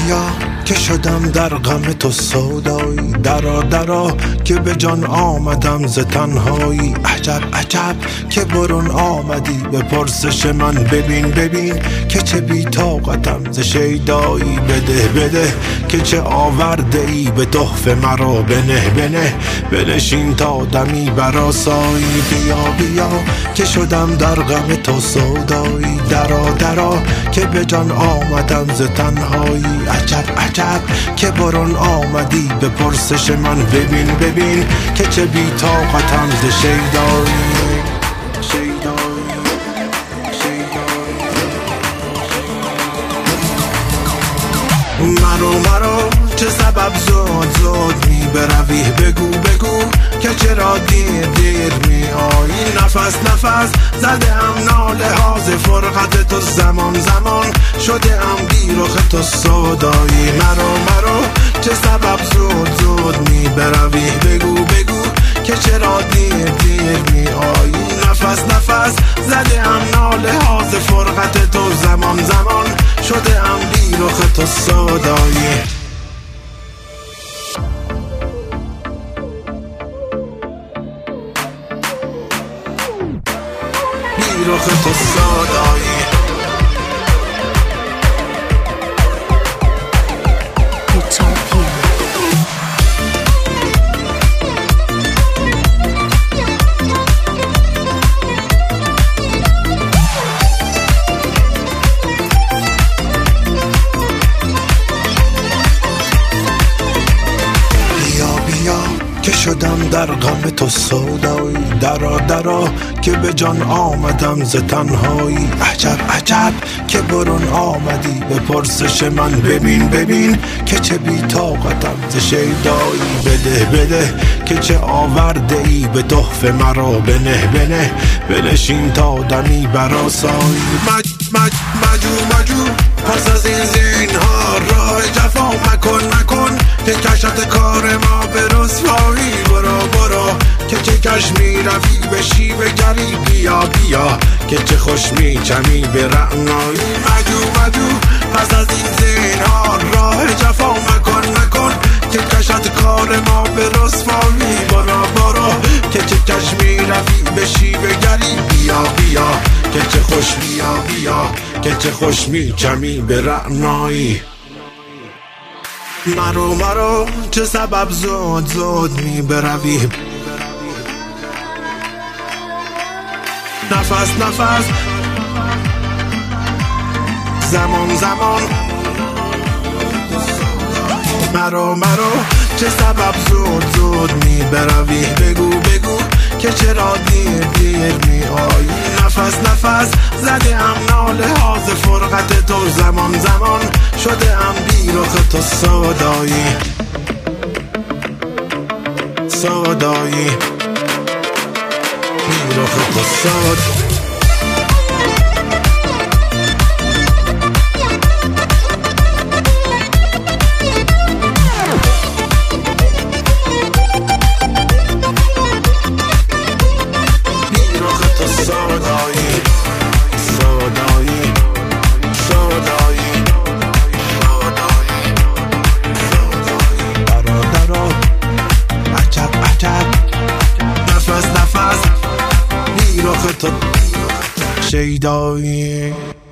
بیا که شدم در غم تو سودایی، درا درا که به جان آمدم ز تنهایی. عجب عجب که برون آمدی به پرسش من، ببین ببین که چه بی طاقتم ز شیدایی. بده بده که چه آورده ای به تحفه مرا، بنه بنه بنشین تا دمی برآسایی. بیا بیا که شدم در غم تو سودایی، درا درا که به جان آمدم ز تنهایی. عجب عجب که برون آمدی به پرسش من، ببین ببین که چه بی طاقتم ز شیدایی. مرو چه سبب زود می بروی، بگو بگو که چرا دیر می آیی. نفس زده ام ناله ها ز فرقت تو، زمان شده ام بی رخ تو سودایی. مرو چه سبب زود می بروی، بگو که چرا دیر می آیی. نفس زده ام ناله ها ز فرقت تو، زمان شده ام بی رخ تو سودایی. بی رخ تو سودایی. که شدم در غم تو سودایی، درا درا که به جان آمدم ز تنهایی. عجب عجب که برون آمدی به پرسش من، ببین ببین که چه بی طاقتم ز شیدایی. بده که چه آورده ای به تحفه مرا، بنه بنشین تا دمی برآسایی. مجو پس از این زینهار راه جفا مکن که کشت کار ما به رسوایی. برو که چه کش می روی به شیوه گری، بیا که چه خوش می چمی به رعنایی. مجو پس از این زینهار راه جفا مکن که کشت کار ما به رسوایی. برو که چه کش می روی به شیوه گری، بیا که چه خوش بیا که چه خوش می چمی به رعنایی. مرو چه سبب زود می بروی، نفس زمان مرو چه سبب زود می بروی، بگو که چرا دیر می آیی. نفس زده ام ناله ها ز فرقت تو، زمان شده ام بی رخ تو سودایی. بی رخ تو سودایی. نفس بی رخ تو شیدایی.